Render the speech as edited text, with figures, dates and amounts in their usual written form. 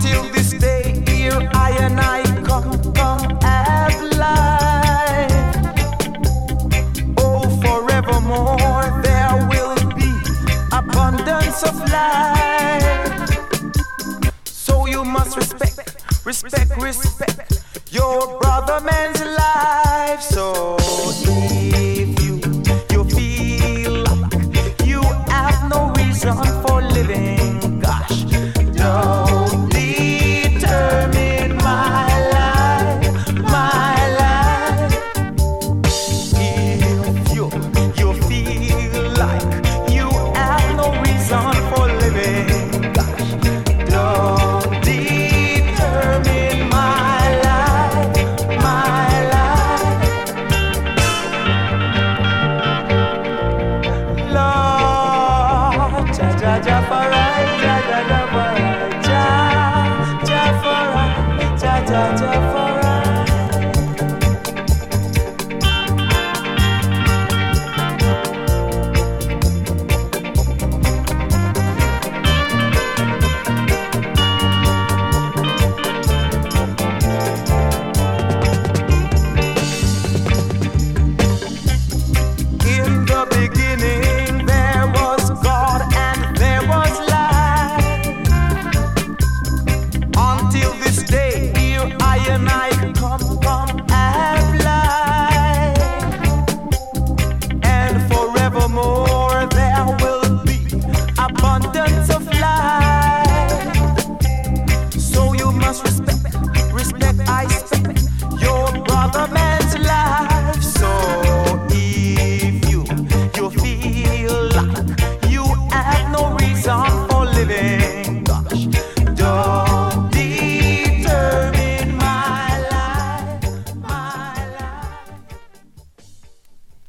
Until this day here I and I come have life. Oh, forevermore there will be abundance of life. So you must respect your brother man's life. So if you feel like you have no reason for living, gosh, don't determine my life, my life. If you feel like you have no reason for living, gosh, don't determine my life, my life. Lord, Jah Jafarai, Jah Jafarai, Jah Jafarai, Jah Jafarai. In the beginning there was God and there was light. Until this day here I and I come have life. And forevermore there will be abundance of life. So you must respect